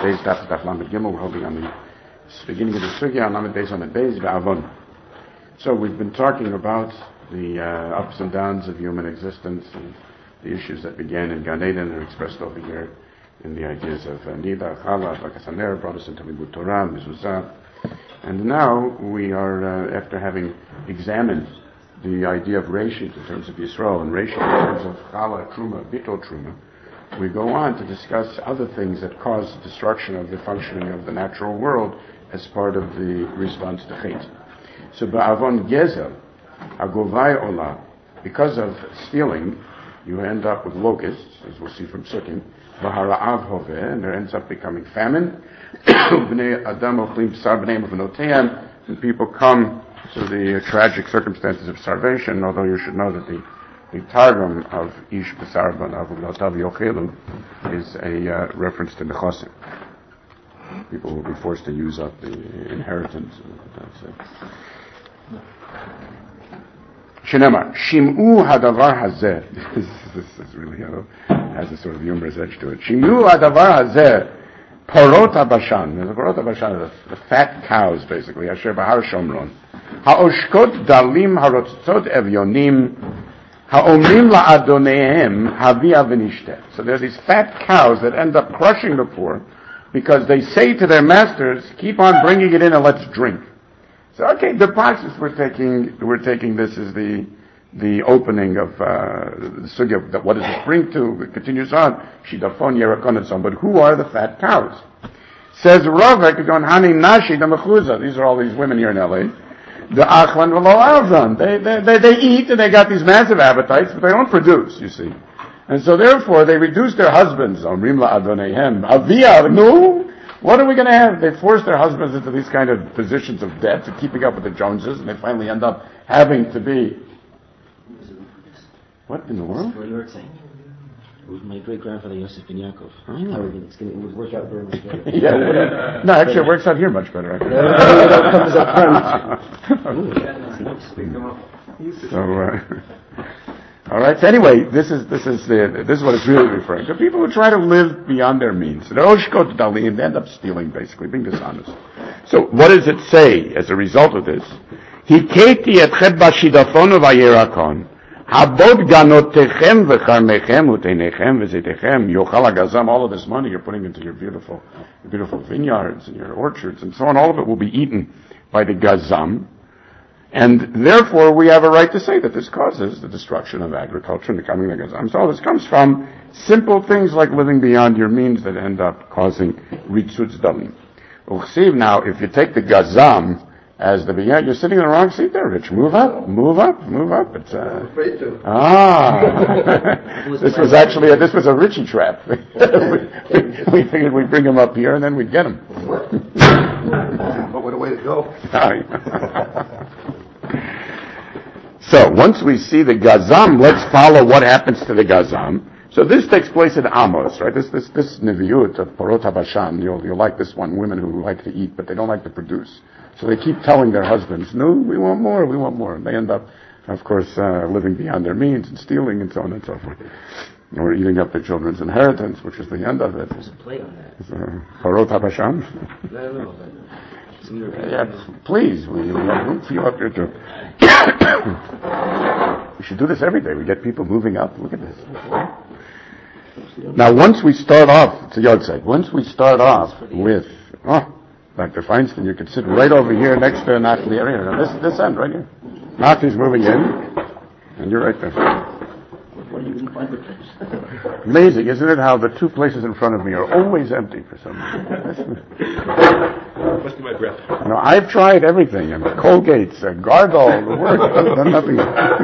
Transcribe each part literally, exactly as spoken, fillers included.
Beis Daf Daf Lamed Gimel. We're holding on the beginning of the Sugya on Lamed Beis on the Beis V'Avon. So we've been talking about the uh, ups and downs of human existence and the issues that began in Gan Eden and are expressed over here in the ideas of uh, Nida, Chala, Bakasaner, brought us into Libud Torah, Mezuzah. And now we are, uh, after having examined the idea of Reshit in terms of Yisrael and Reshit in terms of Chala, Truma, Bittul Truma, we go on to discuss other things that cause the destruction of the functioning of the natural world as part of the response to Chet. So Ba'avon Gezel, Agovai Olah, because of stealing, you end up with locusts, as we'll see from Sukkim, V'hara'av Hoveh, and there ends up becoming famine. B'nei Adam Ochlim B'sar B'nei Mavanoteim, and people come to the uh, tragic circumstances of starvation, although you should know that the, the Targum of Ish B'sar B'nei Yochelu is a uh, reference to Nechosim. People will be forced to use up the inheritance. That's it. Shenema, Shim'u hadavar hazeh. This is really, you know, has a sort of humorous edge to it. Shim'u hadavar hazeh, porot habashan. The porot habashan are the, the fat cows, basically. Asher bahar shomron. Ha'oshkot dalim harotzotzot evyonim. Ha'omrim la'adonehem havia v'nishteh. So there's these fat cows that end up crushing the poor because they say to their masters, keep on bringing it in and let's drink. So, okay, the process we're taking, we're taking this as the, the opening of, uh, the sugya, that what does this bring to? It continues on. Shidafon, Yerakon, and so on. But who are the fat cows? Says Ravek, Hani Nashi, the Mechuza. These are all these women here in L A. The Achlan V'lo Avdan. They, they, they, they eat and they got these massive appetites, but they don't produce, you see. And so therefore, they reduce their husbands. Omrim la'adonehem. Avia, no? What are we going to have? They force their husbands into these kind of positions of debt to keeping up with the Joneses, and they finally end up having to be... What in the world? What you were saying. It was my great-grandfather Yosef ben Yaakov. Oh. How are we going to, it would work out very much better. Yeah, no, actually it works out here much better. That comes up front. So, uh, all right. So anyway, this is this is the this is what it's really referring to. People who try to live beyond their means. They're oshkot dalim. They end up stealing, basically, being dishonest. So, what does it say as a result of this? Hiketi etchet bashidafon v'yerakon. Habod ganotechem v'charnechem utenechem v'zetechem yochal hagazam. All of this money you're putting into your beautiful, your beautiful vineyards and your orchards and so on. All of it will be eaten by the gazam. And therefore, we have a right to say that this causes the destruction of agriculture and the coming of gazam. So all this comes from simple things like living beyond your means that end up causing ritzutz dalim. Now, if you take the gazam as the beginning, you're sitting in the wrong seat there, Rich. Move up, move up, move up. It's uh, I'm afraid to. Ah, this was actually a, this was a Richie trap. we, we figured we'd bring him up here and then we'd get him. But what a way to go. So, once we see the gazam, let's follow what happens to the gazam. So this takes place in Amos, right? This this this neviut of Porot HaBashan. You'll you'll like this one. Women who like to eat, but they don't like to produce. So they keep telling their husbands, "No, we want more. We want more." And they end up, of course, uh, living beyond their means and stealing and so on and so forth, or eating up their children's inheritance, which is the end of it. There's a play on that. Uh, Porot HaBashan. No, no, no. Yeah, please, we, we have room for you up here too. We should do this every day. We get people moving up. Look at this. Now, once we start off, it's a yard side. Once we start off with, oh, Doctor Feinstein, you can sit right over here next to Nachli area. Now, this this end right here. Nachli's moving in, and you're right there. What are you going to find the place? Amazing, isn't it? How the two places in front of me are always empty for some reason. Must be my breath. No, I've tried everything. And Colgate's, uh, Gargle, the works. Done nothing.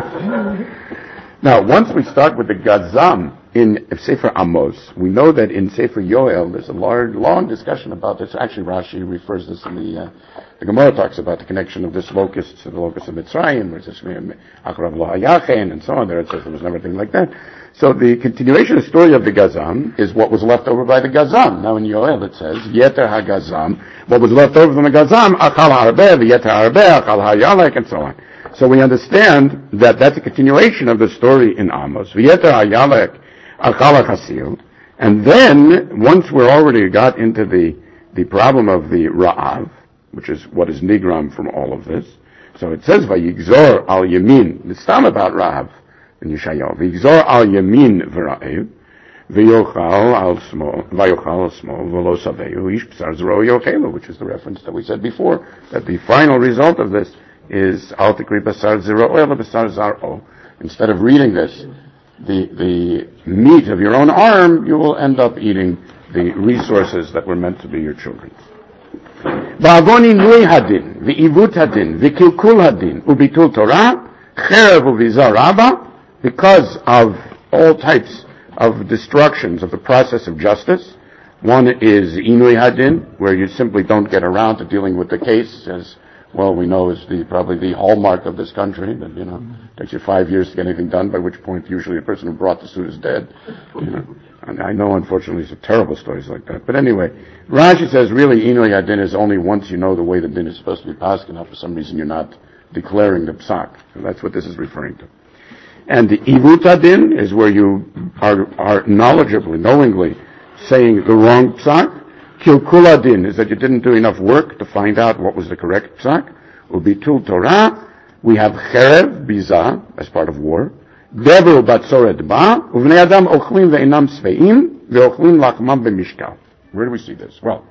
Now, once we start with the Gazam in Sefer Amos, we know that in Sefer Yoel, there's a large, long discussion about this. Actually, Rashi refers this in the, uh, the Gemara talks about the connection of this locust to the locust of Mitzrayim, where it says, Akrav lo hayachen, and so on. There it says there was never anything like that. So the continuation of the story of the Gazam is what was left over by the Gazam. Now in Yoel it says, Yeter ha-Gazam, what was left over from the Gazam, Achal ha-Arbeh, Yeter ha-Arbeh, Achal ha-Yalek, and so on. So we understand that that's a continuation of the story in Amos. Yeter ha-Yalek, Achal ha-Chasil, And then, once we're already got into the, the problem of the Ra'av, which is what is Nigram from all of this, so it says, Vayigzor al Yamin, it's not about Ra'av in Yeshayahu, Vayigzor al Yamin v'Ra'ev, V'yochal al Smo, V'yochal al Smo, V'lo Saveyu, Ish Psar Zero Yochelu, which is the reference that we said before, that the final result of this is Al Tikri Basar Zero Oil, Basar Zaro. Instead of reading this, the, the meat of your own arm, you will end up eating the resources that were meant to be your children's. Ba'avoni nui hadin, v'ivut hadin, v'kilkul hadin, ubitul Torah, cherev uvizar rabba, because of all types of destructions of the process of justice. One is inui hadin, where you simply don't get around to dealing with the case, as well we know is the probably the hallmark of this country, that, you know, it takes you five years to get anything done, by which point usually the person who brought the suit is dead. You know. And I know, unfortunately, some terrible stories like that. But anyway, Rashi says really inui hadin is only once you know the way the din is supposed to be passed, and for some reason you're not declaring the psak. So that's what this is referring to. And the ivut hadin is where you are, are knowledgeably, knowingly saying the wrong psak. Kilkul hadin is that you didn't do enough work to find out what was the correct psak. Ubitul Torah, we have cherev, biza, as part of war. Devu batzoret ba, uvnei adam ochlim ve'inam sveim, ve'ochlim lachmam b'mishkal. Where do we see this? Well,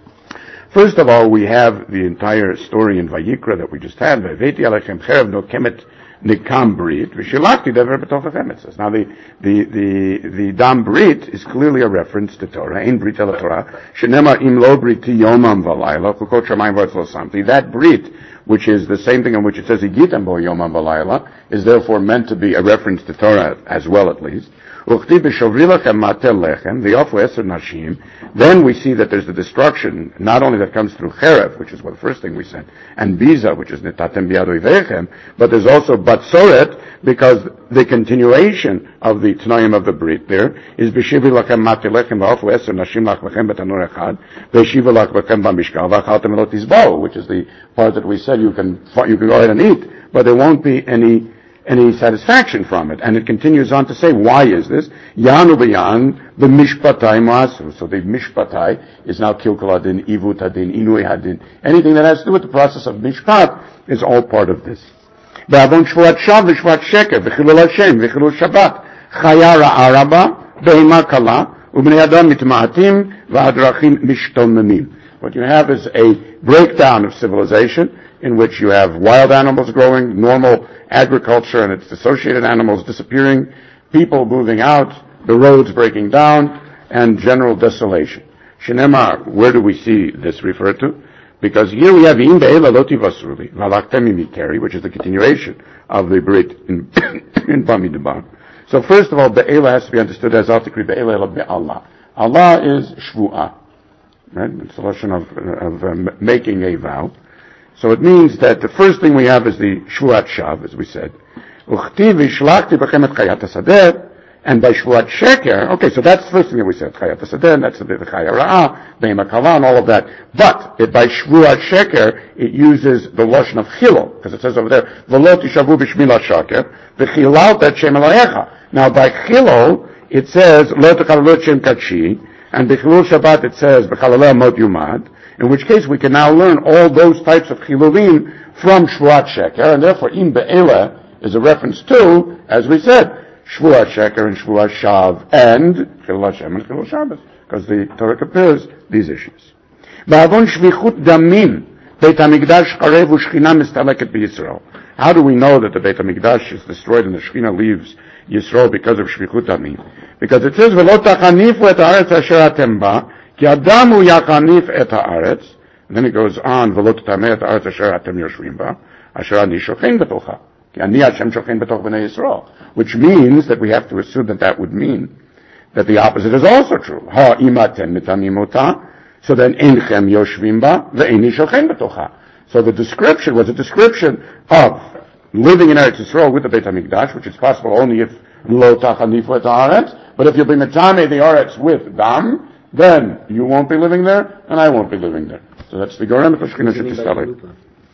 first of all, we have the entire story in Vayikra that we just had. Ve'veti alechem cherev no kemet nikam brit, v'shilakti dever b'tochachem, it says. Now, the, the, the, the dam brit is clearly a reference to Torah. Ein brit el Torah, shenemar im lo briti yomam v'layla, chukot shamayim v'artz lo samti. That brit, which is the same thing in which it says Igitam bo yomam v'layla, is therefore meant to be a reference to Torah as well, at least. Uchti b'shovrilachem matel lechem v'yofu eser nashim. Then we see that there's the destruction, not only that comes through cherev, which is what the first thing we said, and biza, which is netatem biyado ivechem, but there's also batzoret, because the continuation of the t'nayim of the brit there is b'shivi lachem matel lechem v'yofu eser nashim lach lechem betanur echad v'shivi lach lechem b'mishkal v'achaltem lo tizbo, which is the part that we said you can you can go ahead and eat, but there won't be any any satisfaction from it. And it continues on to say, why is this? Yanu b'yan, the mishpatai masu. So the mishpatai is now kilkul hadin, ivut hadin, inui hadin. Anything that has to do with the process of mishpat is all part of this. Ba'avon shvuat shav v'shvuat sheker, v'chilul Hashem, v'chilul Shabbat, chaya ra'araba, behima kala, u'bnei adam mitma'atim, v'adrachim mishtomemim. What you have is a breakdown of civilization, in which you have wild animals growing, normal agriculture and its associated animals disappearing, people moving out, the roads breaking down, and general desolation. Shenemar, where do we see this referred to? Because here we have Im be'ela lo tivasuli, v'alaktem imikeri, which is the continuation of the Brit in, in Bamidbar. So first of all, be'ela has to be understood as al tikri be'ela ela be'Allah. Allah is shvu'ah, right? It's a notion of, of uh, making a vow. So it means that the first thing we have is the Shvuat Shav, as we said. Uchti v'shlachti b'chem et chayat hasadeh, and by Shvuat Sheker, okay, so that's the first thing that we said, chayat hasadeh, and that's the chayat ra'ah, be'ema kala, and all of that. But it, by Shvuat Sheker, it uses the Lashon of Chilo, because it says over there, v'lo tishavu b'shmila shaker, v'chilalt et shem Elohecha. Now by Chilo, it says, lo t'chalalot shem kachi, and b'chilul Shabbat it says, b'chalaleh mod yumad, in which case we can now learn all those types of chilulim from Shvuat Sheker, and therefore Im Be'ela is a reference to, as we said, Shvuat Sheker and Shvuat Shav, and Chilul Hashem and Chilul Shabbos, because the Torah compares these issues. Ba'avon shvichut damim, Beit HaMikdash charev u'shchina mistaleket b'Yisrael. How do we know that the Beit HaMikdash is destroyed and the Shechina leaves Yisrael because of shvichut damim? Because it says, V'lo tachanifu et ha'aretz asher atem ba, Ki Adamu yachanif et haaretz. And then it goes on, v'lo t'tameh et haaretz asher atem yoshvim ba, asher ani shochen betocha. Ki ani Hashem shochen betoch b'nei Yisrael. Which means that we have to assume that that would mean that the opposite is also true. Ha imatem mitamim ota. So then, enchem yoshvim ba, ve'eni shochen betocha. So the description was a description of living in Eretz Yisrael with the Beit HaMikdash, which is possible only if lo tachanifu et haaretz. But if you'll be metame the haaretz with dam, then you won't be living there, and I won't be living there. So that's the Gorem for Shechina Shetistalei.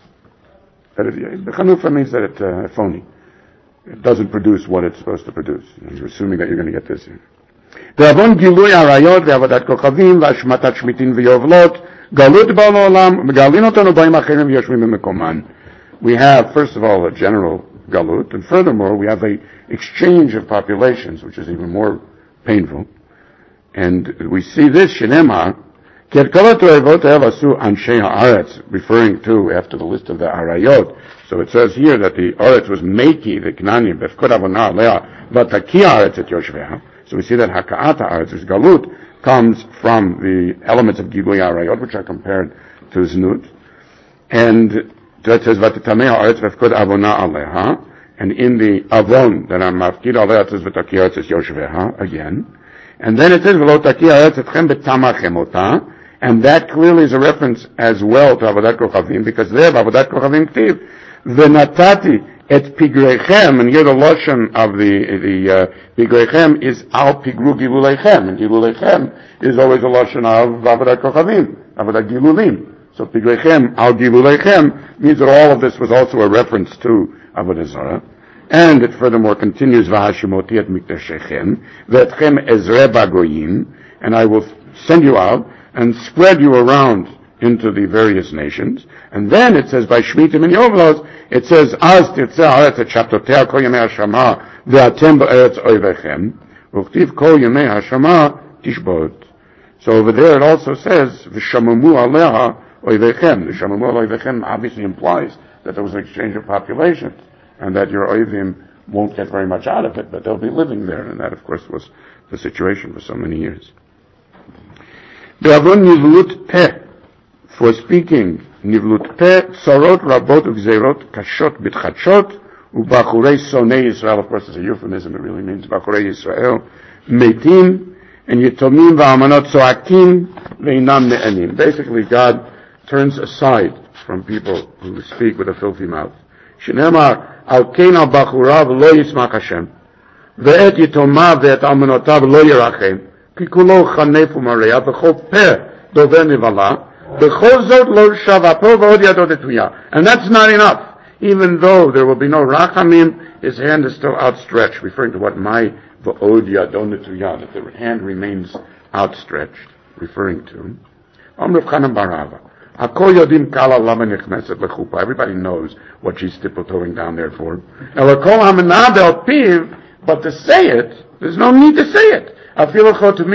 The Chanufa means that it's uh, phony. It doesn't produce what it's supposed to produce. You're assuming that you're going to get this. בעוון גילוי עריות ועבודת כוכבים והשמטת שמיטין ויובלות, גלות בא לעולם, מגלין אותנו באים אחרים ויושבים במקומן. We have, first of all, a general galut, and furthermore, we have a exchange of populations, which is even more painful. And we see this, Shenema, referring to, after the list of the Arayot. So it says here that the Aretz was Meiki, the Knanim, Befkod Avonah Lea, Vataki Aretz et Yoshveha. So we see that Haka'ata Aretz, which Galut, comes from the elements of Gilui Arayot, which are compared to Znut. And that says, Vatitamei Aretz Befkod Avonah Aleha. And in the Avon, that I'm Mafkid Aleh, it says, Vataki Aretz et Yoshveha, again. And then it says, V'lotaki Aretz etchem betamachem ota. And that clearly is a reference as well to Avodat Kochavim, because there, Avodat Kochavim Ktiv, V'natati et pigreichem, and here the lotion of the, the, uh, pigreichem is al pigru giluleichem, and giluleichem is always a lotion of Avodat Kochavim, Avodat Gilulim. So pigreichem al giluleichem means that all of this was also a reference to Avodah Zarah. And it furthermore continues, V'hashimoti et miktashechem, V'etchem ezre bagoyim, and I will send you out, and spread you around into the various nations. And then it says, by Shmitim and Yovlos, it says, Az tirtzeh haaretz et shabtotea kol yemei hashama, ve'atem ba'eretz oivechem, u'chtiv kol yemei hashama tishbot. So over there it also says, v'shamamu aleha oivechem. The shamamu oivechem obviously implies that there was an exchange of populations, and that your oivim won't get very much out of it, but they'll be living there. And that, of course, was the situation for so many years. Be'avon nivlut peh, for speaking nivlut peh, tzorot rabot ugzerot kashot bitchachot, ubachurei sonei Yisrael, of course it's a euphemism, it really means bachurei Yisrael, metim, and yitomim va'amanot soakim, ve'inam ne'enim. Basically, God turns aside from people who speak with a filthy mouth. Shneimar, al kein al bachurav lo yismach Hashem, ve'et yitomav ve'et almanotav lo yirachem, Kikulo chanefu maria, b'chol peh dover nivala, b'chol zot lo shavapo v'od yado detuya. And that's not enough. Even though there will be no rachamim, his hand is still outstretched, referring to what my v'od yado detuya, that the hand remains outstretched, referring to. Amr Chanan Barava. Akol yodim kala lama nechneset lechupa. Everybody knows what she's tiptoeing down there for. Elakol hamenad el piv, but to say it, there's no need to say it. That's the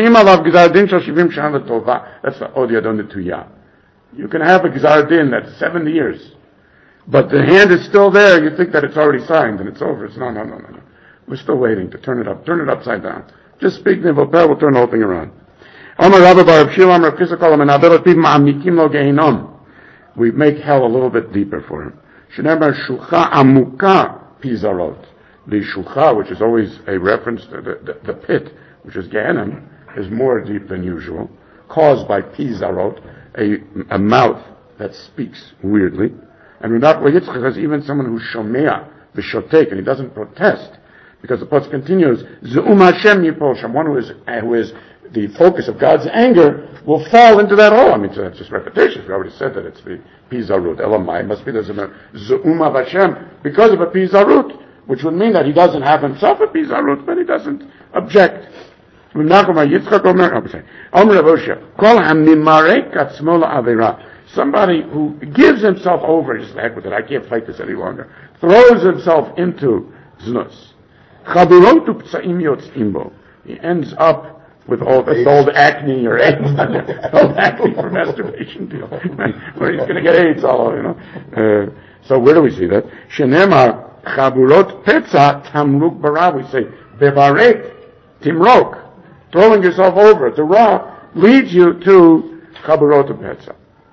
Odya Donituya. You can have a Gzar Din that's seventy years, but the hand is still there. You think that it's already signed and it's over. It's no, no, no, no, no. We're still waiting to turn it up. Turn it upside down. Just speak Nivolpeh, we'll turn the whole thing around. We make hell a little bit deeper for him. The Shulcha, which is always a reference to the, the, the pit, which is Gehenna, is more deep than usual, caused by Pizarot, a, a mouth that speaks weirdly. And Rav Yitzchak says even someone who's Shomea, the Shotek, and he doesn't protest, because the post continues, Ze'um Hashem Yipol Sham, one who is, who is the focus of God's anger, will fall into that hole. I mean, so that's just repetition. We already said that it's the Pizarut. Elamai must be there's a Ze'um of Hashem, because of a Pizarut, which would mean that he doesn't have himself a Pizarut, but he doesn't object. Somebody who gives himself over, just the heck with it, I can't fight this any longer, throws himself into znus. He ends up with old, old acne or AIDS, old acne for masturbation deal, where he's going to get AIDS all over, you know. Uh, so where do we see that? Shenemar chaburot petza tamruk bara. We say bevarek timrok. Throwing yourself over to Ra leads you to chaburot petza.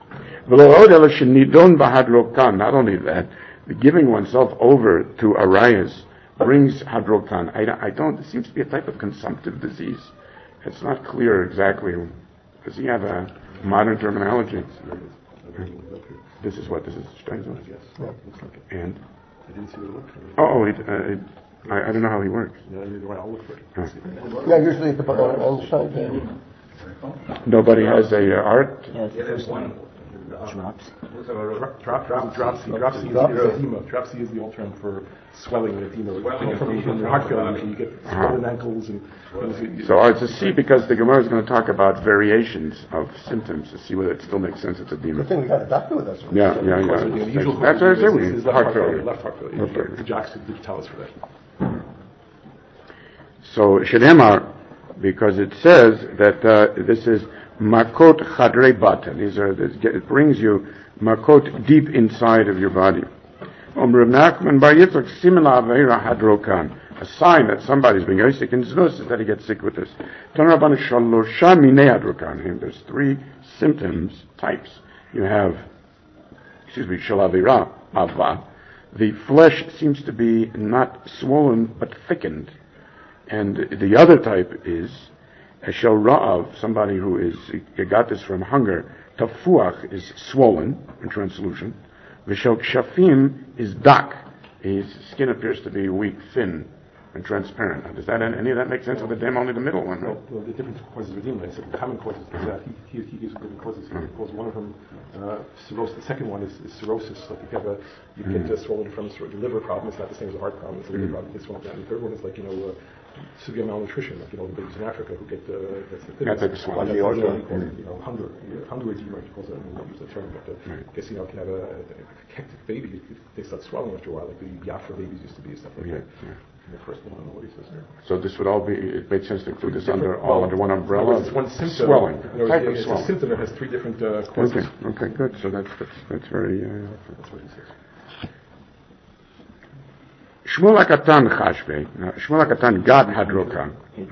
Not only that, the giving oneself over to arayas brings hadrokan. I, I don't. It seems to be a type of consumptive disease. It's not clear exactly. Does he have a modern terminology? This is what this is. Yes. And I didn't see what it looked like. oh, it, uh, it, I, I don't know how he works. Yeah, neither way. I'll look for it. Huh. Yeah, usually at the bottom on the side. Nobody has a uh, art. Yes. Yeah, there's one. Drops. Drop, drop, drop, dropsy. Dropsy is edema. Dropsy is the old term for swelling and edema. Swelling from, from heart failure, you get swollen ankles and. and So it's a C because the Gemara is going to talk about variations of symptoms to see whether it still makes sense. It's edema. Good thing we got a doctor with us. Yeah, yeah, yeah. The usual That's what I said. We is heart failure. Left heart failure. Okay. The jocks did tell us for that. So Shedemar, because it says that uh, this is makot chadrei batan. These are this, it brings you makot deep inside of your body. Um, Rav Nachman Bar Yitzchak simila aveira hadrokan. A sign that somebody's being very sick in znus is that he gets sick with this. Tan Rabban shalosha minei hadrokan. There's three symptoms types. You have, excuse me, shalavira ava. The flesh seems to be not swollen but thickened. And the other type is a shel ra'av, somebody who is, got this from hunger. Tafuach is swollen in translution. V'shel kshafim is dak. His skin appears to be weak, thin, and transparent. Does that any of that make sense? With the dem only the middle one, right? Well, the different causes of edema. I said the common causes is that he, he, he gives different causes. He calls one of them uh, cirrhosis. The second one is, is cirrhosis. Like if you have a, you get uh, swollen from sort of the liver problem. It's not the same as a heart problem. It's a liver problem. It's swollen down. The third one is like you know. Uh, severe malnutrition, like you know the babies in Africa who get uh, that's the thing. That's a swelling. That's what he calls it, you know, hunger, hunger edema. He calls it. I don't use the term, but uh, I guess you know, if you have a, a hectic baby, they start swelling after a while, like the Biafra babies used to be and stuff like Yeah, that. yeah. And the first one, I don't know what he says there. So this would all be, it makes sense to include this under Well, all under one umbrella. It's one symptom. Swelling. In other words, Type of it's swelling. a symptom that has three different uh, causes. Okay, okay, good. So that's that's, that's very uh, That's what he says. Shmuel HaKatan Chashbei. Shmuel HaKatan got Hadrokan.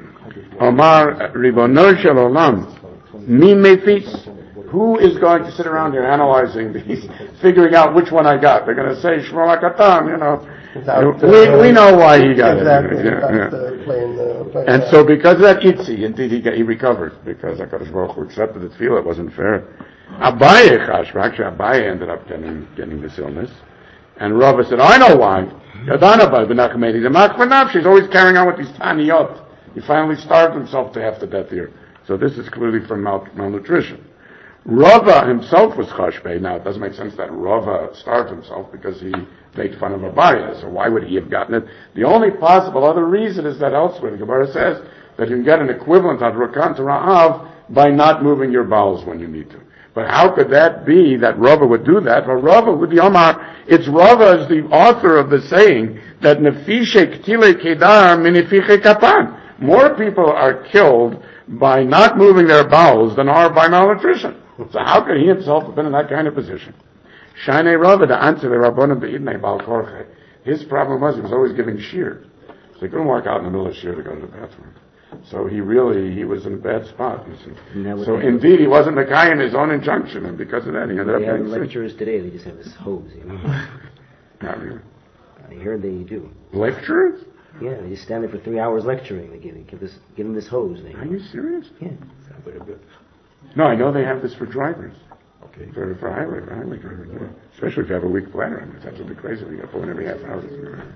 Omar Ribono Shel Olam. Mi Mefis. Who is going to sit around here analyzing these, figuring out which one I got? They're going to say Shmuel HaKatan, you know. Without, we, uh, we know why he got exactly, it. Yeah, without, yeah. uh, playing, uh, playing And that. so because of that Itzi, indeed he, got, he recovered, because HaKadosh Baruch Hu accepted the tefillah, it wasn't fair. Abaye Chashbei, actually Abaye ended up getting, getting this illness. And Rava said, I know why. Yadanabai b'nachmedi. The machmanav, she's always carrying on with these taniyot. He finally starved himself to half the death here. So this is clearly from mal- malnutrition. Rava himself was chashbei. Now it doesn't make sense that Rava starved himself because he made fun of Abaye. So why would he have gotten it? The only possible other reason is that elsewhere the Gemara says that you can get an equivalent of Rakan to Ra'av by not moving your bowels when you need to. But how could that be that Rava would do that? Well, Rava would be Omar. It's Rava is the author of the saying that nefishe ktile kedar minifiche kapan. More people are killed by not moving their bowels than are by malnutrition. So how could he himself have been in that kind of position? Shane Rava, the answer the Rabbanim be'idnei bal korche. His problem was he was always giving shear. So he couldn't walk out in the middle of shear to go to the bathroom. So he really, he was in a bad spot, you see. So indeed, he wasn't Mekayim his own injunction, and because of that, he ended up They have getting sick. lecturers today, they just have this hose, you know. Not really. I heard they do. Lecturers? Yeah, they just stand there for three hours lecturing. They give, they give, this, give them this hose. They, Are you serious? yeah. Sounds like a bit. No, I know they have this for drivers. Okay. For, for highway, for highway drivers, yeah. Especially if you have a weak bladder. I mean, it's absolutely crazy when you got to pull in every half hour.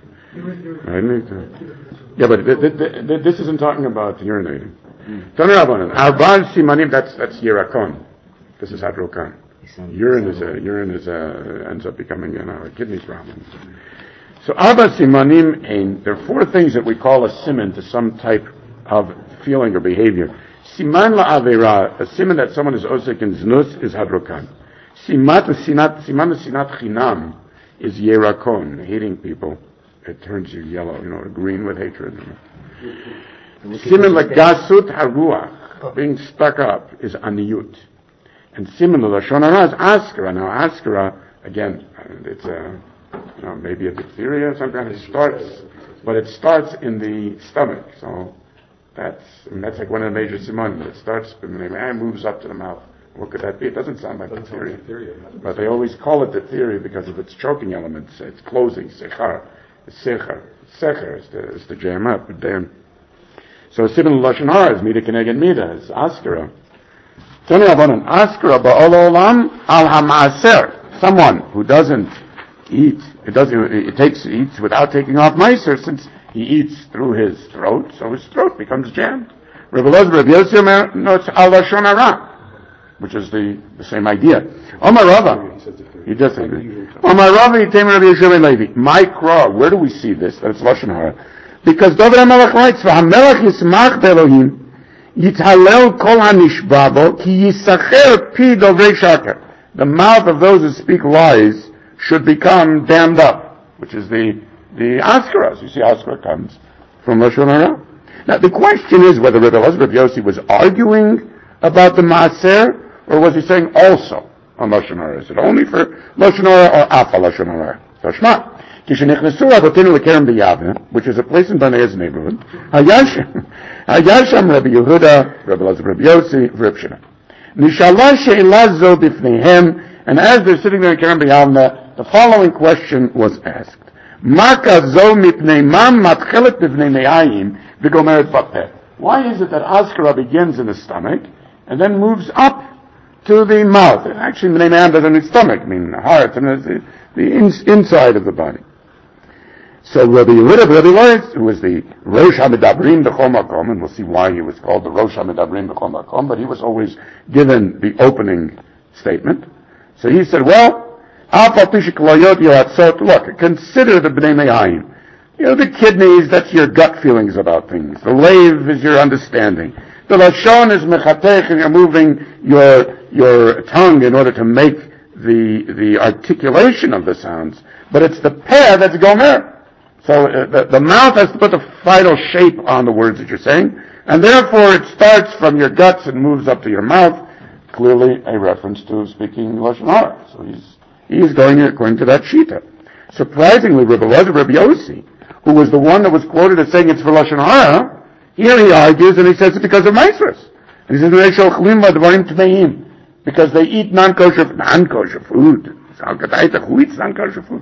I need to. Yeah, but th- th- th- th- this isn't talking about urinating. Tanurabanan. Arban simanim, that's, that's yirakon. This is hadrokan. Urine is a, urine is a, ends up becoming you know, a kidney problem. So arba simanim ein. There are four things that we call a siman to some type of feeling or behavior. Siman la'avera, a siman that someone is osek in znus, is hadrokan. Siman sinat, siman sinat chinam is yerakon, hating people. It turns you yellow, you know, green with hatred. Siman lagasut haruach, being stuck up, is aniyut. And siman lashon hara is askara. Now askara, again, it's a, you know, maybe a diphtheria or something. It starts, but it starts in the stomach. So that's, I mean, that's like one of the major simanim. It starts, and moves up to the mouth. What could that be? It doesn't sound like diphtheria. But they always call it diphtheria because of its choking elements. It's closing, sechar. Secher. Secher is the, is the jam up. But then, so siman lashon hara is mida keneged mida, is askara. Tanu Rabbanan, askara ba'ol olam al ha'maaser. Someone who doesn't eat, it doesn't, it takes, eats without taking off meiser, since he eats through his throat, so his throat becomes jammed. Rabbi Elazar, Rabbi Yossi Omer, no, it's al lashon hara. which is the, the same idea. Omar Rava, He says diphtheria. he does say Like that. the usual term. Omar Rava, Yitem Rabbi Yeshua ben Levi. Mikra, where do we see this? That it's Lashon Hara. Because David HaMelech writes, "V'hamelech yismach be'Elohim, yithalel kol hanishba bo, ki yisacher pi dovrei shaker." The mouth of those who speak lies should become dammed up, which is the the Askaras. You see, Askara comes from Lashon Hara. Now, the question is whether Rabbi Elazar Rabbi Yossi was arguing about the Maaser, or was he saying also on Lashon Hara? Is it only for Lashon Hara or Afa Lashon Hara? So, Shema. Kishenechnesu Avotenu leKerem b'Yavne, which is a place in Bnei Ez's neighborhood, Hayasham, Hayasham Rabbi Yehuda, Rabbi Elazar Rabbi Yossi, Reb Shimon. Nishala she'ela zo b'fneihem, and as they're sitting there in Kerem b'Yavne, the following question was asked. Maka zo mipnei mam matchelet b'fnei me'ayim v'gomeret b'peh. Why is it that Askara begins in the stomach and then moves up to the mouth? Actually, b'nei me'ayim doesn't mean stomach, I mean heart, and the, the in, inside of the body. So Rabbi Yehuda, Rabbi Loritz, who was the Rosh HaMedabrim B'chol Makom, and we'll see why he was called the Rosh HaMedabrim B'chol Makom, but he was always given the opening statement. So he said, well, look, consider the B'nei Me'ayim. You know, the kidneys, that's your gut feelings about things. The lave is your understanding. The Lashon is mechatech, and you're moving your, your tongue in order to make the, the articulation of the sounds. But it's the peh that's gomer. So uh, the, the mouth has to put the final shape on the words that you're saying, and therefore it starts from your guts and moves up to your mouth, clearly a reference to speaking Lashon Hara. So he's he's going according to that shita. Surprisingly, Rabbi Elazar Rabbi Yossi, who was the one that was quoted as saying it's for Lashon Hara, here he argues and he says it's because of Maasros. And he says, because they eat non-kosher, non-kosher food. Who eats non-kosher food?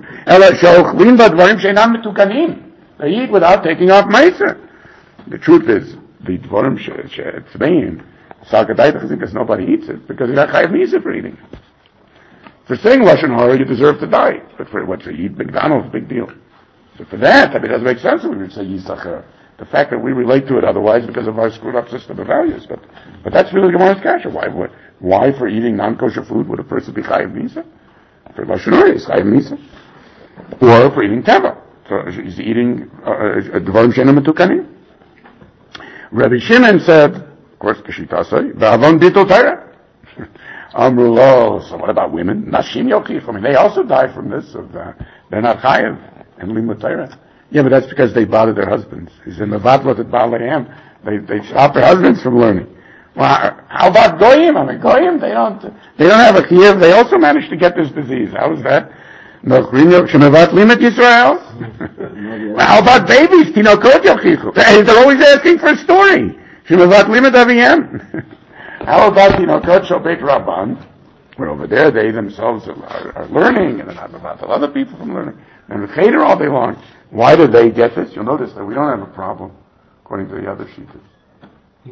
They eat without taking off Meiser. The truth is, the Dvorim She'etzmeim, because nobody eats it, because you're not chayav Misa for eating it. For saying Lashon Hara, you deserve to die. But for what you eat McDonald's, big deal. So for that, I mean, it doesn't make sense when we say Yisacher. The fact that we relate to it otherwise because of our screwed up system of values. But but that's really Gemara's kasha. Why, why for eating non-kosher food would a person be chayav Misa? For Lashon Hara, he's chayav Misa. Or for eating teva. So he's eating Dvarim She'einem Metukanim. Rabbi Shimon said, of course, Kishitasai, V'avon Bittul Torah. Amru lo, so what about women? Nashim yochichu. I mean, they also die from this, of, uh, they're not chayav and limud Torah. Yeah, but that's because they bother their husbands. He said, Mevatlot et Baaleihem. They they stop their husbands from learning. Well, how about goyim? I mean, goyim, they don't they don't have a chiyuv. They also managed to get this disease. How is that? Shemevatlim et Yisrael. Well, how about babies? Tinokot yochichu. They're always asking for a story. Shemevatlim et Aviyem. How about Tinokot shel Beit Rabban? Where over there they themselves are, are learning, and they're not about other people from learning. And the cheder all day long. Why did they get this? You'll notice that we don't have a problem, according to the other sheetas. Yeah.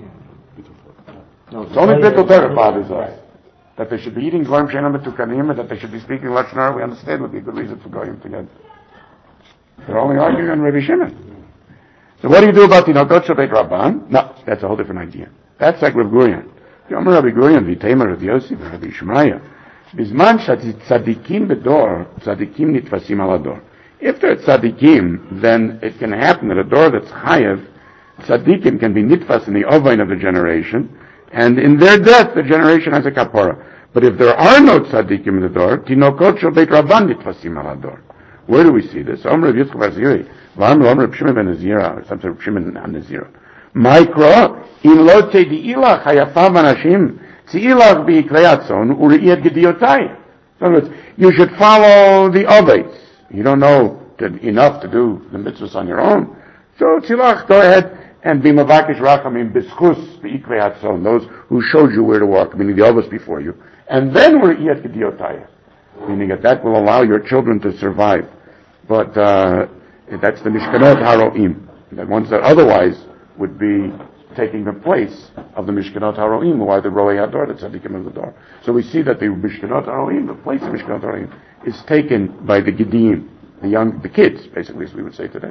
No, It's only Bittul Torah bothers us. That they should be eating Dvarim She'einem Metukanim, and that they should be speaking Lashon Hara, we understand would be a good reason for going together. They're only arguing on Rabbi Shimon. So what do you do about Tinokot shel Beit Rabban? No, that's a whole different idea. That's like Rav Gurion. Yomer Rabbi Gurion, V'Teimer Rav Yossi, Rabbi Shemaya. Bizman Tzadikim Bedor, Tzadikim Nitfasim Al Ador. If they're tzaddikim, then it can happen that a door that's chayav, tzaddikim can be nitfas in the ovain of the generation, and in their death, the generation has a kapara. But if there are no tzaddikim in the door, tinokot shel Beit Rabban nitfasim al ador. Where do we see this? Omer Rav Yitzchak Aziri, v'am Omer Rav Shimon ben Nazira, or something Rav Shimon ben Nazira. Ma'ikra, in lo tei'ilach hayafav anashim, tzi'ilach bi'ikleyatzon, uri'iyat gediotai. In other words, you should follow the ovates. You don't know to, enough to do the mitzvahs on your own. So, tzilach, go ahead and be mavakish rachamim bischus be'ikvei hatzon, those who showed you where to walk, meaning the others before you. And then we're iyat gediotaya, meaning that that will allow your children to survive. But uh, that's the mishkanot haroim, the ones that otherwise would be taking the place of the mishkanot haroim, who are the roei hador, the tzaddikim of the door. So we see that the mishkanot haroim, the place of mishkanot haroim, is taken by the Gedim, the young, the kids, basically, as we would say today.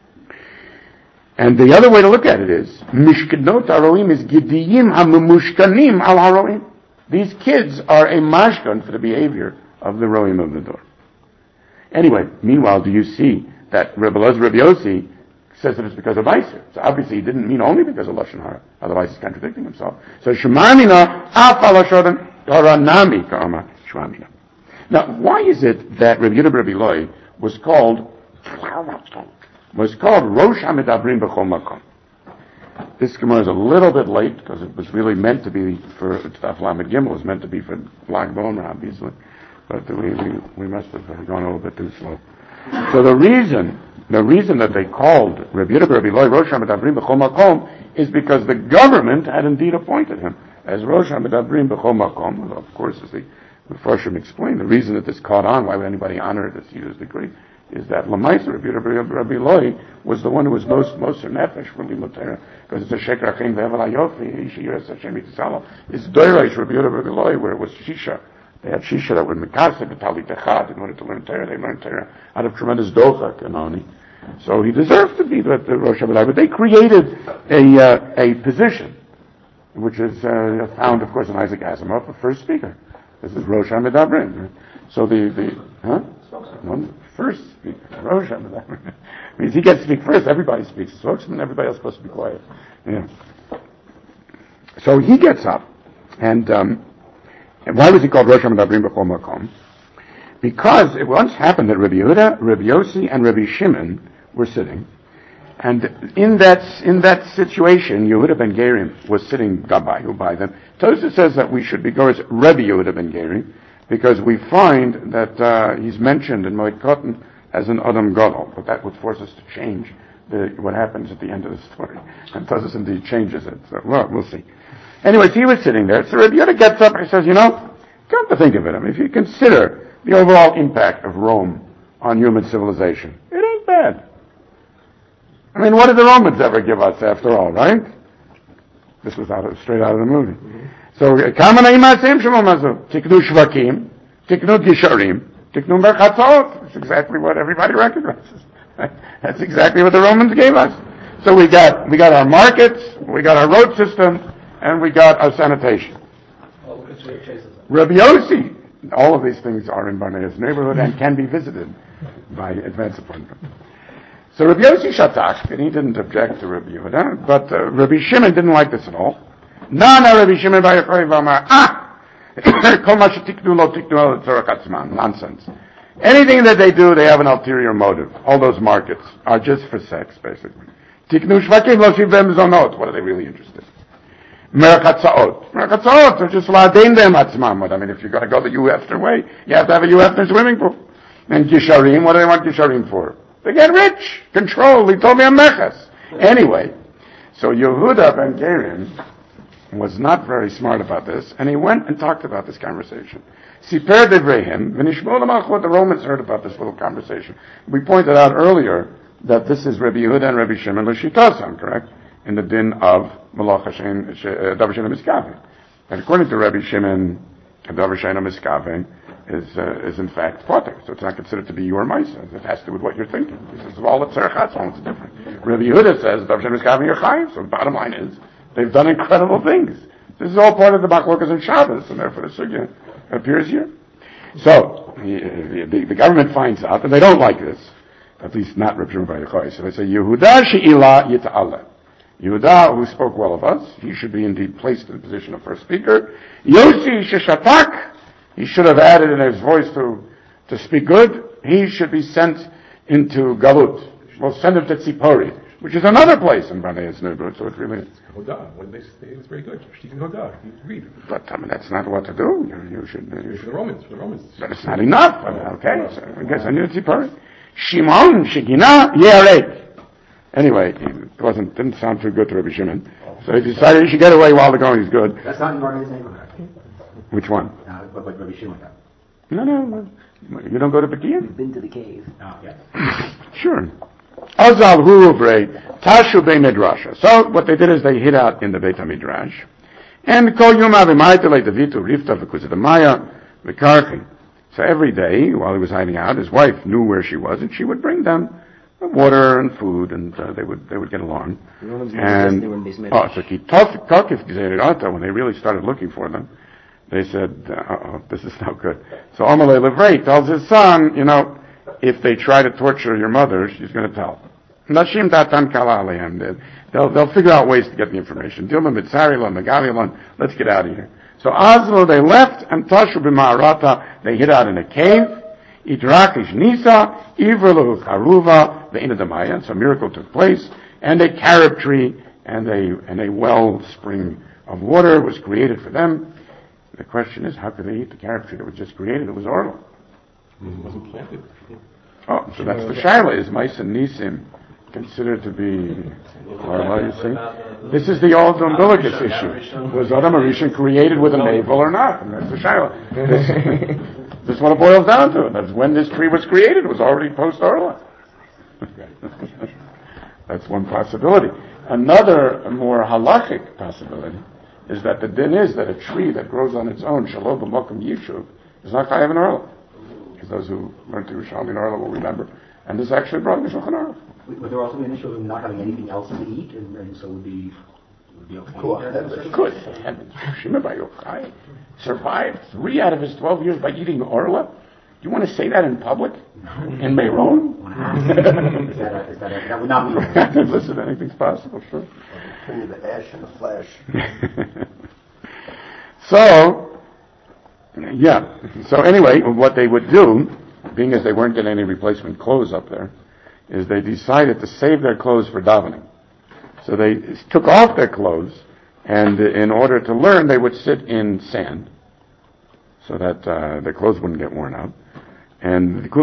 And the other way to look at it is, Mishkanot Haroim is Gediyim HaMemushkanim Al Haroim. These kids are a mashkan for the behavior of the roim of the door. Anyway, meanwhile, do you see that Rabbi Elazar Rabbi Yossi says that it's because of Meiser? So obviously he didn't mean only because of Lashon Hara. Otherwise he's contradicting himself. So Shemamina Afal Hashodim Haranami Ka'ama Shemamina. Now, why is it that Rabbi Yehuda Rabbi Eloi was called was called Rosh HaMedabrim B'chol Makom? This Gemara is a little bit late because it was really meant to be for Taf Lamed Gimel. It was meant to be for Lag Bomer, obviously, but we, we we must have gone a little bit too slow. So the reason the reason that they called Rabbi Yehuda Rabbi Eloi Rosh HaMedabrim B'chol Makom is because the government had indeed appointed him as Rosh HaMedabrim B'chol Makom. Of course, as the Mefarshim explained, the reason that this caught on, why would anybody honor this year's decree, is that Lamaisa Rabbi Rabbi Rabbi Eloi was the one who was most most nefesh really Lutera, because it's a Sheker Achim Ve'evel Hayofi Yishiras Hashem Yitzalo. It's Doirish Rabbi Rabbi Eloi, where it was Shisha. They had Shisha that were Mikasa B'Tali Techad in order to learn Torah. They learned Torah out of tremendous docha kanoni. So he deserved to be the, the Rosh Hashanah. But they created a uh, a position, which is uh, found, of course, in Isaac Asimov, the first speaker. This is Rosh HaMedabrim. Right? So the the huh? One first speaker, Rosh HaMedabrim. Means he gets to speak first. Everybody speaks. The spokesman, everybody else is supposed to be quiet. Yeah. So he gets up, and um, and why was he called Rosh HaMedabrim B'chol Makom? Because it once happened that Rabbi Yehuda, Rabbi Yossi, and Rabbi Shimon were sitting, and in that in that situation, Yehuda ben Gerim was sitting by by them. Tosafos says that we should be going as Rabbi Yehuda ben Gerim, because we find that uh, he's mentioned in Moed Katan as an Adam Gadol, but that would force us to change the, what happens at the end of the story. And Tosafos indeed changes it. So, well, we'll see. Anyways, he was sitting there. So Rabbi Yehuda gets up and he says, you know, come to think of it, I mean, if you consider the overall impact of Rome on human civilization, it ain't bad. I mean, what did the Romans ever give us after all, right? This was out of, straight out of the movie. Mm-hmm. So, Kamana Imasim Shemamazu, Tiknu Shvakim, Tiknu Gisharim, Tiknu Merchatzot. That's exactly what everybody recognizes. That's exactly what the Romans gave us. So we got, we got our markets, we got our road system, and we got our sanitation. Rabbi Yossi, all of these things are in Barnea's neighborhood and can be visited by advance appointment. So Rabbi Yossi Shatak, and he didn't object to Rabbi Yehuda, but uh, Rabbi Shimon didn't like this at all. Nana Rabbi Shimon Bayachoy Vamar, ah! Kol ma shetiknu lo tiknu el tzorach atzman. Nonsense. Anything that they do, they have an ulterior motive. All those markets are just for sex, basically. Tiknu shvakim lo shivem zonot. What are they really interested in? Merchatzaot. Merchatzaot are just la'adein them atzman. I mean, if you're going to go the U-Efter way, you have to have a U-Efter swimming pool. And Gisharim, what do they want Gisharim for? They get rich, control. He told me a mechas. Anyway, so Yehuda ben Gerim was not very smart about this, and he went and talked about this conversation. Siper devrehim, v'nishmo l'malchut, the Romans heard about this little conversation. We pointed out earlier that this is Rabbi Yehuda and Rabbi Shimon l'shitosam, correct? In the din of Malach Hashem, Davar Sheina Miskaven. And according to Rabbi Shimon, Davar Sheina Miskaven is uh, is in fact potter, so it's not considered to be your ma'isa. It has to do with what you're thinking. He says, all the tzarech atzmon, it's different. Rabbi Yehuda says, Davar Sheina Miskaven, you're chayim. So the bottom line is, they've done incredible things. This is all part of the Machlokas and Shabbos, and therefore the sugya appears here. So the, the, the government finds out, and they don't like this, at least not Reb Shimon bar Yochai. So they say, Yehuda she'ilah yita'aleh. Yehuda, who spoke well of us, he should be indeed placed in the position of first speaker. Yossi sheshatak, he should have added in his voice to to speak good. He should be sent into Galut. We'll send him to Tzipori, which is another place in Barnea's neighborhood, so it really is. Hodah, when they say it's very good. Shtikin Hodah, you read. But I mean, that's not what to do. You, you should. You for should. the Romans, for the Romans. But it's not enough. I mean, okay, so I guess I need to Tzipori. Shimon Shekina Yerek. Anyway, it wasn't didn't sound too good to Rabbi Shimon, so he decided he should get away while the going is good. That's not in Barnea's neighborhood. Which one? Uh, but like Rabbi Shimon. No, no, you don't go to Pekiah? You've been to the cave. Oh, yeah. Sure. Azal Hurubre Tashu Be Midrasha. So what they did is they hid out in the Beit HaMidrash, and Kol Yom Avimaitele Davitu Rifta V'Kuzidamaya V'Karchi. So every day while he was hiding out, his wife knew where she was, and she would bring them water and food, and uh, they would they would get along. And oh, so Kitov Kakif Gzeirata, when they really started looking for them, they said, uh-oh, this is no good. So Amalei Levrei tells his son, you know, if they try to torture your mother, she's going to tell. Nashim datan kala aleim. They'll, they'll figure out ways to get the information. Dilma mitzari lo megali lo, let's get out of here. So Azlo, they left, and Tashu b'ma'arata, they hid out in a cave. Idrakish nisa, ivrelu karuva, the inadamaya, so a miracle took place, and a carob tree, and a, and a well spring of water was created for them. The question is, how could they eat the carob tree that was just created? It was Orla. It wasn't planted. Oh, so that's the Shaila. Is Mice and Nisim considered to be Orla, you see? This is the old umbilicus issue. Was Adam Arishan created with a navel or not? And that's the Shaila. This, this is what it boils down to. That's when this tree was created. It was already post-Orla. That's one possibility. Another, more halachic possibility, is that the din is that a tree that grows on its own, shalom b'mokum yishuv, is not chayav in Orla. Because those who learned to Yerushalmi in Orla will remember. And this actually brought the Shulchan Aruch. Would there also be an issue of not having anything else to eat, and, and so would be, would be okay? Cool. Good heavens. Shimon Bar Yochai survived three out of his twelve years by eating Orla? You want to say that in public? In Meron? is that, a, is that, a, that would not be Listen, anything's possible, sure. Bring you the ash and the flash. So, yeah. So anyway, what they would do, being as they weren't getting any replacement clothes up there, is they decided to save their clothes for davening. So they took off their clothes, and in order to learn, they would sit in sand, so that uh, their clothes wouldn't get worn out. And if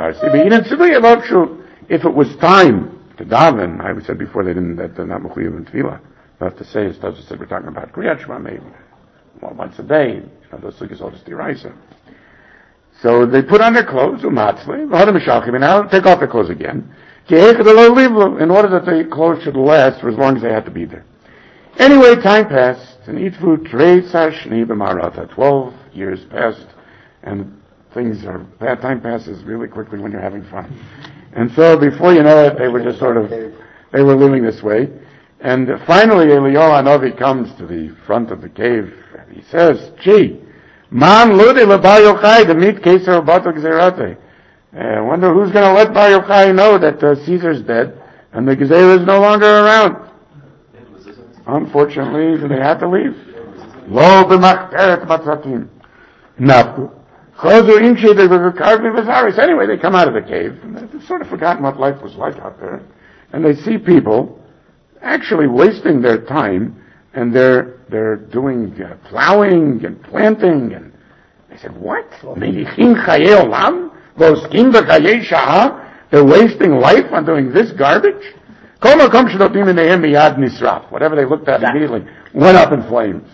it was time to daven, I said before they didn't, that they're not mechuyev in tefillah. I have to say, as Tozer said, we're talking about Kriyat Shema maybe once a day. You know, those sugyas all just deraisa. So they put on their clothes, umatzli, and now take off their clothes again, in order that the clothes should last for as long as they had to be there. Anyway, time passed, and Itvu Trei Marata. Twelve years passed, and things are bad. Time passes really quickly when you're having fun. And so, before you know it, they were just sort of, they were living this way. And finally, Eliyahu Hanavi comes to the front of the cave, and he says, "Gee, Man Ludi LeBar Yochai to meet Keser Bato Gzerate. I wonder who's going to let Bar Yochai know that uh, Caesar's dead and the Gezerah is no longer around." Unfortunately, they had to leave. Lo b'machperet matzatim. Nafku. Chozu imshi they were carving vazaris. Anyway, they come out of the cave, and they've sort of forgotten what life was like out there. And they see people actually wasting their time, and they're they're doing uh, plowing and planting, and they said, "What? Menichin chayei olam? Voskim b'chayei shah? They're wasting life on doing this garbage?" Whatever they looked at immediately went up in flames.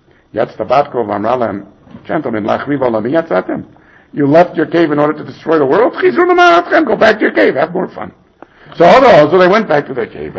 Gentlemen, you left your cave in order to destroy the world? Go back to your cave, have more fun. So also they went back to their cave.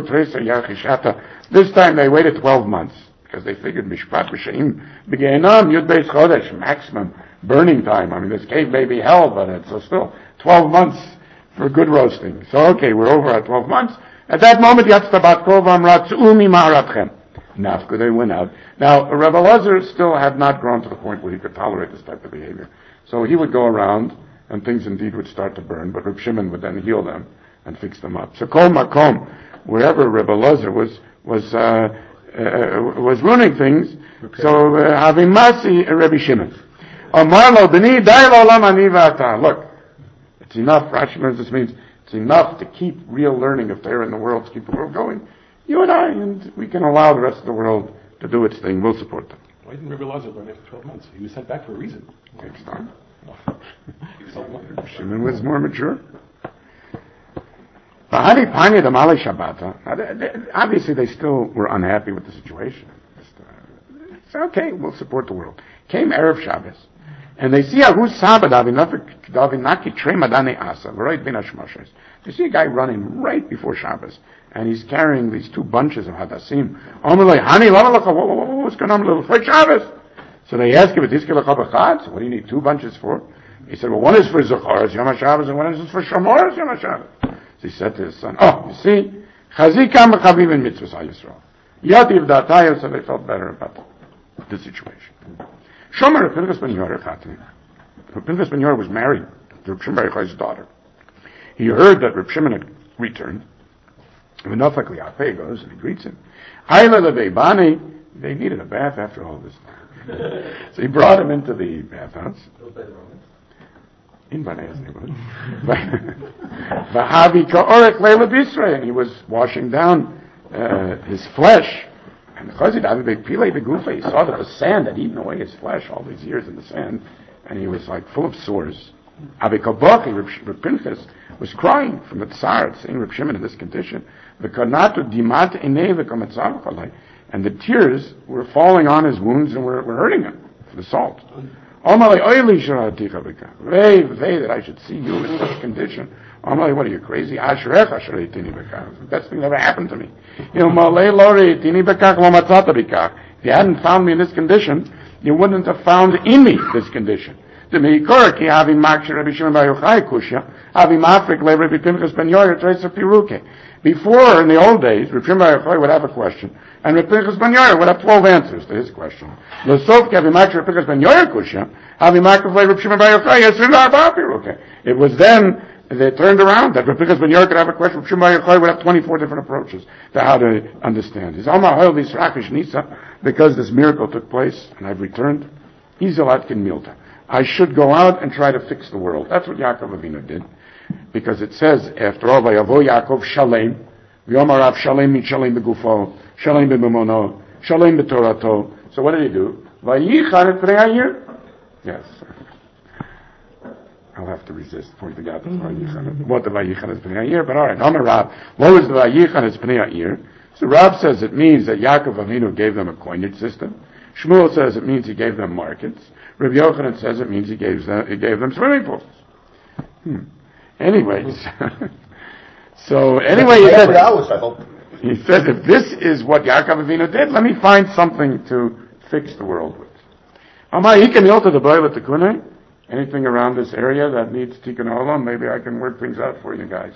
This time they waited twelve months, because they figured Mishpat B'Sheim began on Yud Beis Chodesh, maximum burning time. I mean, this cave may be hell, but it's still twelve months for good roasting. So okay, we're over at twelve months. At that moment, Yatzta Bat Kol V'amra Tz'u Mima'aratchem. Nafka, they went out. Now, Rebbe Elazar still had not grown to the point where he could tolerate this type of behavior. So he would go around, and things indeed would start to burn, but Reb Shimon would then heal them and fix them up. So Kol Makom, wherever Rebbe Elazar was, was, uh, uh, was ruining things, okay. So, Havimasi uh, Rebbe Shimon. Amarlo B'ni Dai L'olam Ani V'ata. Look, it's enough. Rashi this means it's enough to keep real learning of Torah in the world, to keep the world going. You and I, and we can allow the rest of the world to do its thing. We'll support them. Why didn't Rebbe Elazar learn after twelve months? He was sent back for a reason. Next time. Shimon was more mature. Obviously, they still were unhappy with the situation. It's okay, we'll support the world. Came Erev Shabbos, and they see Ahu Sabbath Davinaki Tre Madane Asa, right bin Hashmoshes. They see a guy running right before Shabbos, and he's carrying these two bunches of Hadassim. What's going on for Shabbos? So they ask him, what do you need two bunches for? He said, well, one is for Zocharas Yom HaShabbos, and one is for Shomoras Yom HaShabbos. So he said to his son, oh, you see, Chazikam Chavim in Mitzvahs HaYisrael. Yativ Datayo, so they felt better about the situation. Shomer Reb Pinchas ben Yair Chatani. Reb Pinchas ben Yair was married to Reb Shimon bar Yochai's daughter. He heard that Reb Shimon had returned. He goes and he greets him. They needed a bath after all this time. So he brought him into the bathhouse. In Banei's neighborhood. And he was washing down uh, his flesh. And he saw that the sand had eaten away his flesh all these years in the sand. And he was like full of sores. Reb Pinchas was crying from the tsar, seeing Reb Shimon in this condition. And the tears were falling on his wounds and were, were hurting him for the salt. Vey, vey, that I should see you in such condition. What are you, crazy? The best thing that ever happened to me. If you hadn't found me in this condition, you wouldn't have found in me this condition. Before, in the old days, Reb Shimon bar Yochai would have a question, and Reb Pinchas ben Yair would have twelve answers to his question. It was then they turned around that Reb Pinchas ben Yair could have a question. Reb Shimon bar Yochai would have twenty-four different approaches to how to understand. He's because this miracle took place and I've returned. I should go out and try to fix the world. That's what Yaakov Avinu did. Because it says, after all, Vayavo Yaakov Shalem, V'yomarav Shalem mit Shalem begufo, Shalem b'memono, Shalem b'torato. So what did he do? Vayichan et pnei ha'ir. Yes. I'll have to resist pointing out the Vayichan. What the Vayichan is pnei ha'ir, but all right. Amarav, what was the Vayichan is pnei ha'ir? So Rab says it means that Yaakov Avinu gave them a coinage system. Shmuel says it means he gave them markets. Rabbi Yochanan says it means he gave them, he gave them swimming pools. Hmm. Anyways, so anyway, he said, he said, if this is what Yaakov Avinu did, let me find something to fix the world with. Anything around this area that needs tikkun olam, maybe I can work things out for you guys.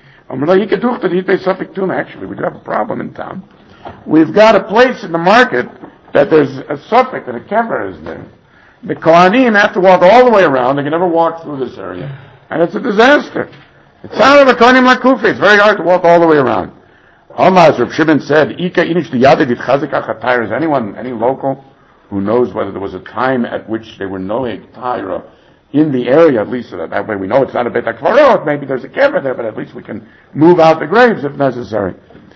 Actually, we do have a problem in town. We've got a place in the market that there's a suffix and a kever is there. The Kohanim have to walk all the way around. They can never walk through this area. And it's a disaster. It's out of the Kohanim Lakufi. It's very hard to walk all the way around. Almaz, Reb Shimon said, is anyone, any local who knows whether there was a time at which they were noeg Taira in the area, at least so that, that way we know it's not a Beit HaKvarot, maybe there's a kever there, but at least we can move out the graves if necessary.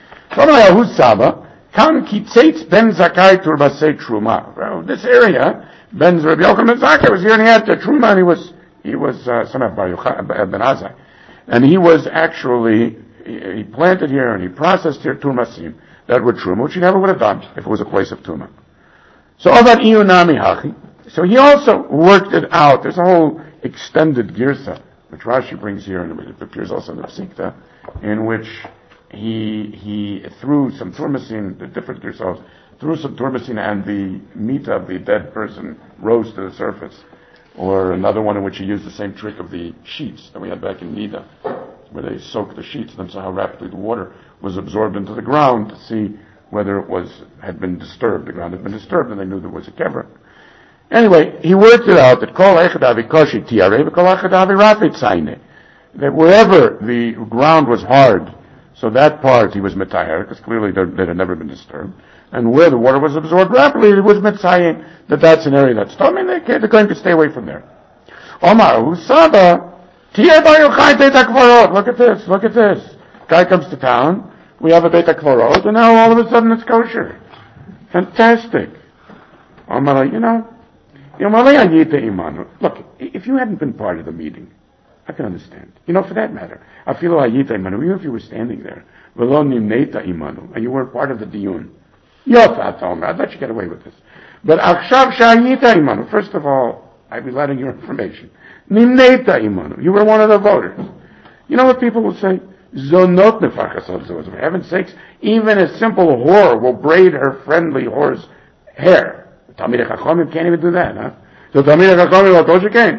This area, Ben Rabbi Yochanan ben Zakkai was here and he had the Truma and he was, he was, uh, son of Bar Yochai, Ben Azai. And he was actually, he, he planted here and he processed here Tumasim that were Truma, which he never would have done if it was a place of Tuma. So, Avad Iyunami Hachi. So he also worked it out. There's a whole extended Girsa, which Rashi brings here, and it appears also in the Psikta, in which he, he threw some Turmasin, the different Girsas, threw some Turmasin and the meat of the dead person rose to the surface. Or another one in which he used the same trick of the sheets that we had back in Nida, where they soaked the sheets and then saw how rapidly the water was absorbed into the ground to see whether it was, had been disturbed. The ground had been disturbed and they knew there was a kever. Anyway, he worked it out that kol echadavi koshi tiare, kol echadavi rafit saine. That wherever the ground was hard, so that part he was metayer, because clearly it had never been disturbed. And where the water was absorbed rapidly, it was metzayin, that that's an area that's, I mean, they, they're going to stay away from there. Omar, Usaba, Tiye bar Yochai Beit HaKvarot, look at this, look at this. Guy comes to town, we have a Beit HaKvarot, and now all of a sudden it's kosher. Fantastic. Omar, you know, look, if you hadn't been part of the meeting, I can understand. You know, for that matter, I feel even if you were standing there, and you were part of the diyun, I'd let you get away with this. But first of all, I'd be letting your information. You were one of the voters. You know what people will say? For heaven's sakes, even a simple whore will braid her friendly whore's hair. Talmidei Chachamim can't even do that, huh? So Talmidei Chachamim will kosher came.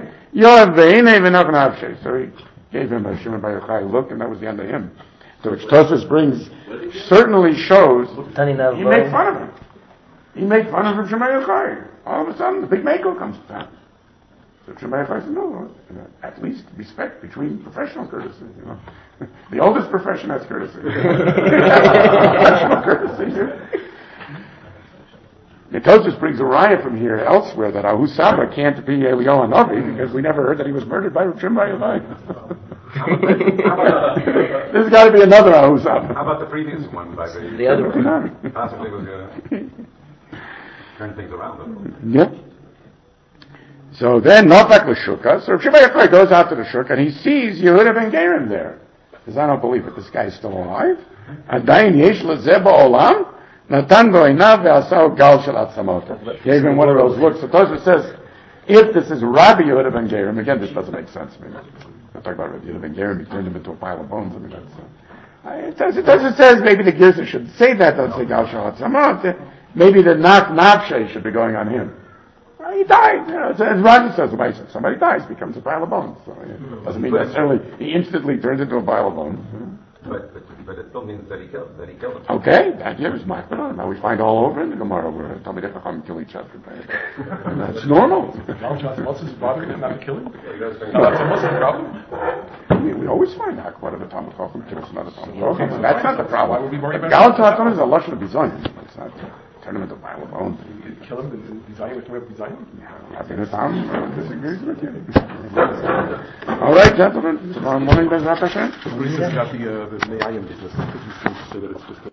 So he gave him a Shimon bar Yochai look, and that was the end of him. So which Tosfos brings certainly shows he made fun of him. he made fun of Rav Shimon Yochai. All of a sudden, the big Mako comes to town. So Rav Shimon Yochai says, no, at least respect between professional courtesy. You know? The oldest profession has courtesy. Professional courtesy. Tosfos brings a riot from here elsewhere that Ahu Sabra can't be Eliyahu Hanavi because we never heard that he was murdered by Rav Shimon Yochai. There's got to be another Ahu Sabra. How about the previous one by the, The other one. possibly was going to turn things around a little. Yep. So then, Nafak l'Shukah. So Rav Shimon Yochai goes out to the Shuk and he sees Yehuda ben Gerim there. He says, I don't believe it. This guy is still alive. Adayin yesh lezeh ba'olam. Natan go'inav ve'asau gal shel atzamot. Gave him one of those looks. So Tosfos says, if this is Rabbi Yehuda ben Gerim, again, this doesn't make sense. I mean, I'm talking about Rabbi Yehuda ben Gerim. He turned him into a pile of bones. I mean, that's. Uh, it does. It does. It says maybe the Girsa should say that. Don't say gal shel atzamot. Maybe the nak nafshe should be going on him. Uh, he died. You know, as Rashi says, if somebody dies, becomes a pile of bones. So it doesn't mean necessarily he instantly turns into a pile of bones. But, but but it still means that he killed that he killed him. Okay, that here is Makbara. Now we find all over in the Gemara where Talmidei Chacham kill each other. And that's normal. What's his bothering him not to kill him? He does think No, that's a Muslim problem. We, we always find out what the Talmud Chacham kills another Talmud Chacham. That's not the problem. Why would we worry about Gal it? Chacham is a lashon of bizayin. It's not turn him into a pile of bones. Kill him and design with the way of design? I think the Talmud disagrees with you. All right, gentlemen. Tomorrow morning, Bezrat Hashem. What do you think about the, uh, the Me'ayim business? I think he's going to say that it's just